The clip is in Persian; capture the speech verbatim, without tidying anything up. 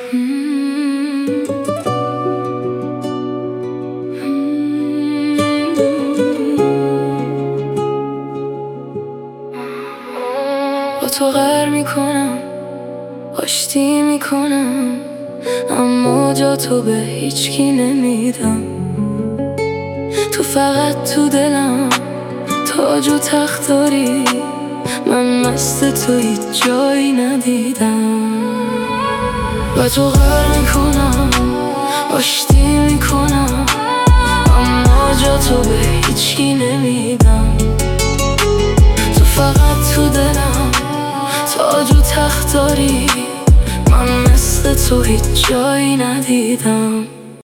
با تو غر میکنم، آشتی میکنم، اما جا تو به هیچکی نمیدم. تو فقط تو دلم تاج و تخت داری، من مثل تو هیچ جایی ندیدم. با تو غر میکنم، آشتی میکنم، اما جا تو به هیچکی نمیدم. تو فقط تو دلم تاج و تخت داری، من مثل تو هیچ جایی ندیدم.